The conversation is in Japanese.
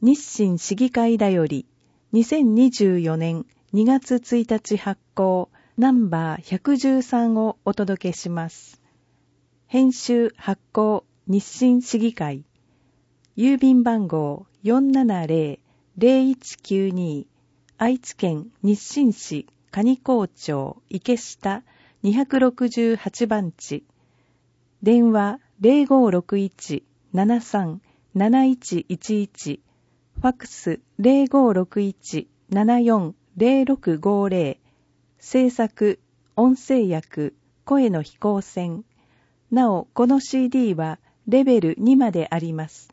日清市議会だより2024年2月1日発行ナンバー113をお届けします。編集発行日清市議会、郵便番号470-0192、愛知県日清市上高町池下268番地、電話0561-73-7111、ファックス0561-740650、制作音声訳声の飛行船。なお、この CD はレベル2まであります。